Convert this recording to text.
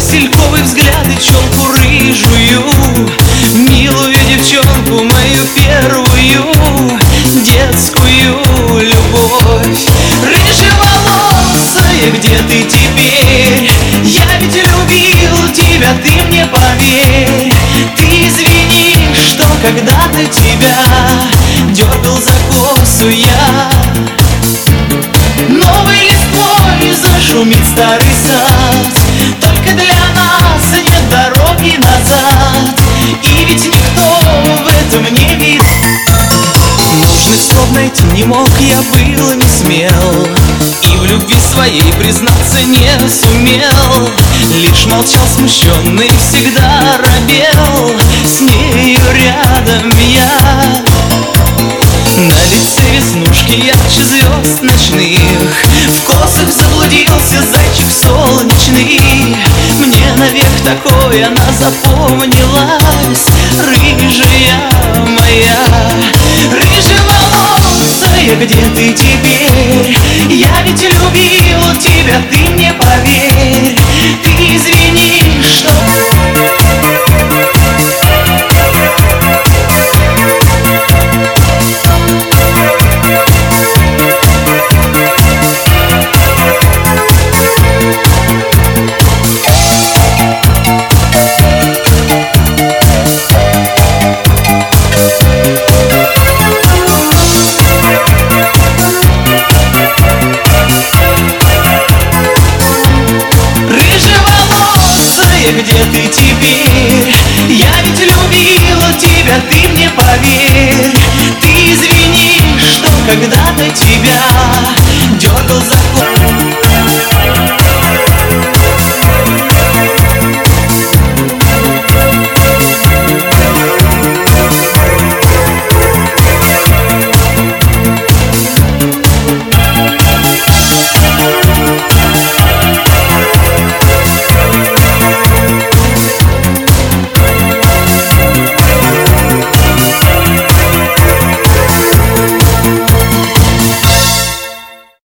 васильковый взгляд и челку рыжую, милую девчонку, мою первую детскую любовь. Рыжеволосая, где ты теперь? Я ведь любил тебя, ты мне поверь. Ты извини, что когда-то тебя дергал за косу я. Новой листвой зашумит старый сад, только для нас нет дороги назад. И ведь никто в этом не видит. Нужных слов найти не мог, я был не смел, и в любви своей признаться не сумел. Лишь молчал смущенный, всегда робел, с нею рядом я. На лице веснушки ярче звезд ночных, в косах заблудился зайчик солнечный. Мне навек такой она запомнилась, рыжая моя. Рыжеволосая, где ты теперь? Я ведь любил тебя, ты мне поверь. Ты извини, что... Где ты теперь? Я ведь любила тебя, ты мне поверь. Ты извини, что когда-то тебя дергал за косу.